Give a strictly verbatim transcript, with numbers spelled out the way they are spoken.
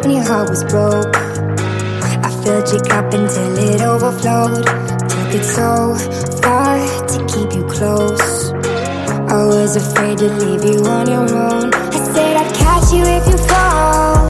when your heart was broke. I filled your cup until it overflowed. Took it so far to keep you close. I was afraid to leave you on your own. I said I'd catch you if you